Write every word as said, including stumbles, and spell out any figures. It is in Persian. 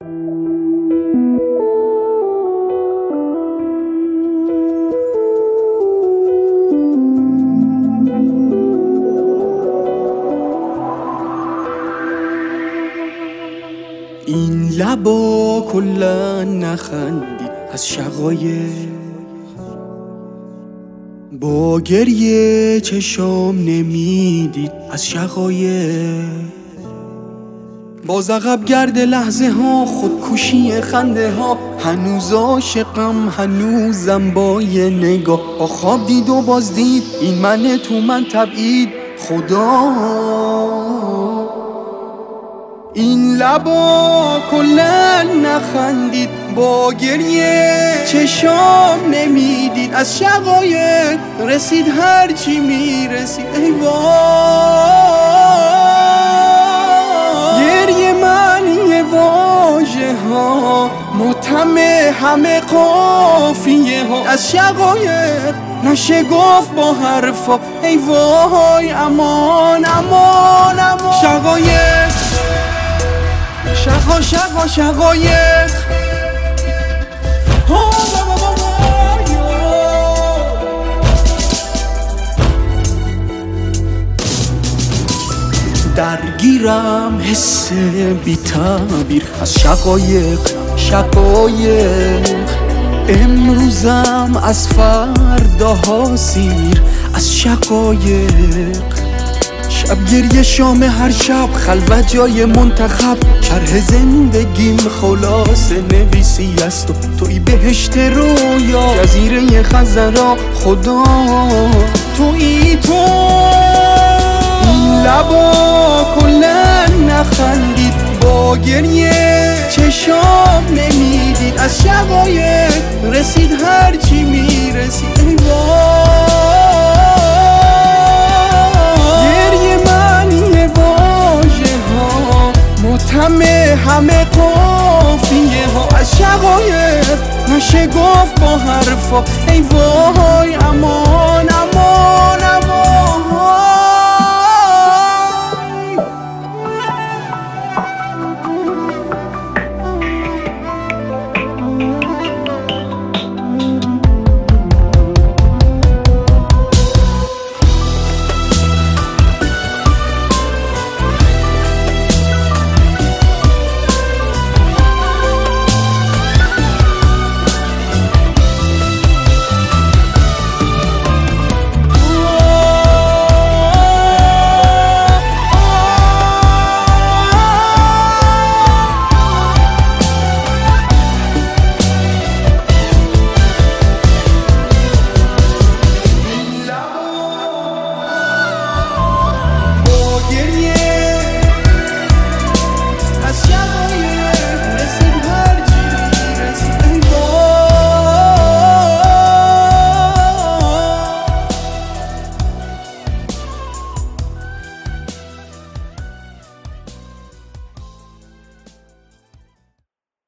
این لبا کلن نخندید از شقایق، با گریه چشام نمیدید از شقایق. باز عقب گرد لحظه ها، خودکشی خنده ها، هنوز عاشقم هنوزم با یه نگاه. با خواب دید و باز دید این من تو من تبعید خدا. این لبا کلن نخندید، با گریه چشام نمیدید از شقایق. رسید هرچی میرسید ای وای، گریه معنی واژه ها، متهم همه قافیه ها از شقایق. نشه گفت با حرفا ای وای، امان امان امان. شقایق شقا شقا شقایق، درگیرم حس بی تعبیر از شقایق شقایق. امروزم از فرداها سیر از شقایق. شب گریه شام هر شب، خلوت جای منتخب. شرح زندگیم خلاصه نویسی است و توی بهشت رویا، جزیره خزرا خدا توی تو. این لبا کلن نخندید، با گریه چشام نمیدید از شقایق. رسید هرچی میرسید ای وای، همه همه قافیه ها از شقایق. نشه گفت با حرفا ای وای، امان امان